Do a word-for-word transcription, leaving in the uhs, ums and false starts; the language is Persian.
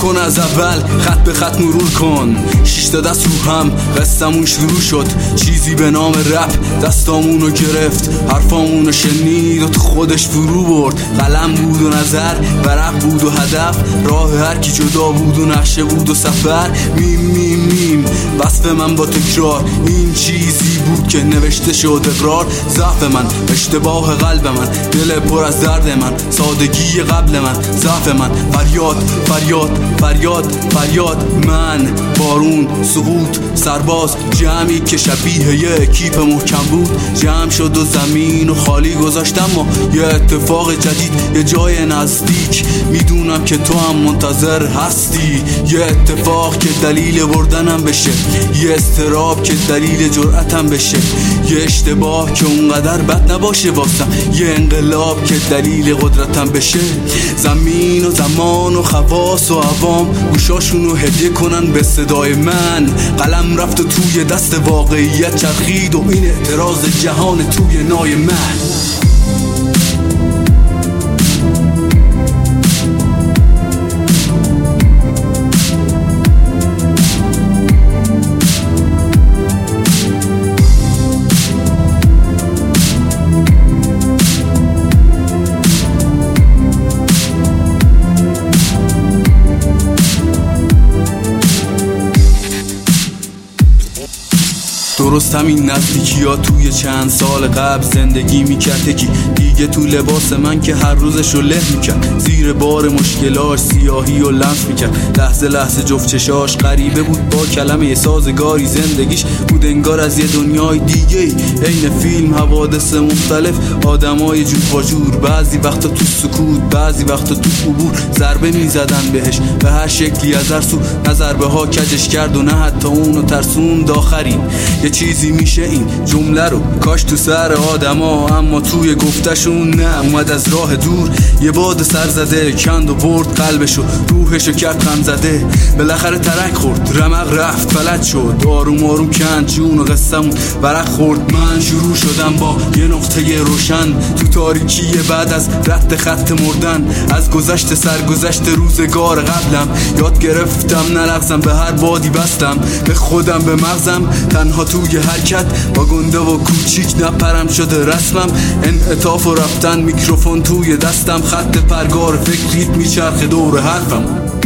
کن از اول، خط به خط مرور کن. شش تا دست رو هم قصه‌مون شروع شد، چیزی به نام رپ دستامونو گرفت، حرفامونو شنید و تو خودش فرو برد. قلم بود و نظر، ورق بود و هدف، راه هر کی جدا بود و نقشه بود و سفر. میم میم میم وصف من با تکرار، این چیزی بود که نوشته شد اقرار. ضعف من، اشتباه قلب من، دل پر از درد من، سادگی قبل من، ضعف من. فریاد فریاد فریاد فریاد من، بارون، سقوط، سرباز، جمعی که شبیه یه کیپ محکم بود. جمع شد و زمین و خالی گذاشتم و یه اتفاق جدید، یه جای نزدیک. میدونم که تو هم منتظر هستی، یه اتفاق که دلیل بردنم بشه، یه استراب که دلیل جرأتم بشه، یه اشتباه که اونقدر بد نباشه واسم، یه انقلاب که دلیل قدرتم بشه. زمین و زمان و خواص و عوام گوشاشونو هدیه کنن به صدای من. قلم رفت و توی دست واقعیت چرخید و این اعتراض جهان توی نای من. درست همین نزدیکی ها توی چند سال قبل زندگی میکرد یکی دیگه تو لباس من که هر روزشو له میکرد، زیر بار مشکلاش سیاهی و لمس میکرد. لحظه لحظه جفت چشاش غریبه بود با کلمه سازگاری، زندگیش بود انگار از یه دنیای دیگه ای. عین فیلم، حوادث مختلف، آدمای جور با جور، بعضی وقتا تو سکوت، بعضی وقتا تو عبور. ضربه میزدن بهش به هر شکلی از هر سو، نه ضربه ها کجش کرد و نه حتی اونو ترسوند. آخرین یه چیزی میشه این جمله رو کاش تو سر آدما، اما توی گفتشون نه. اومد از راه دور یه باد سر زده، کند و برد قلبشو، روحشو کرد غم زده. بالاخره ترک خورد، رمق رفت، فلج شد، آروم آروم کند جون و قصه‌مون ورق خورد. من شروع شدم با یه نقطه روشن تو تاریکی بعد از رد خط مردن، از گذشته سرگذشت روزگار قبلم. یاد گرفتم نلغزم، به هر بادی بستم، به خودم به مغزم، تنها توی حرکت با گنده و کوچیک نپرم شده رسمم. انعطاف و رفتن، میکروفون توی دستم، خط پرگار فکریت میچرخه دور حرفم.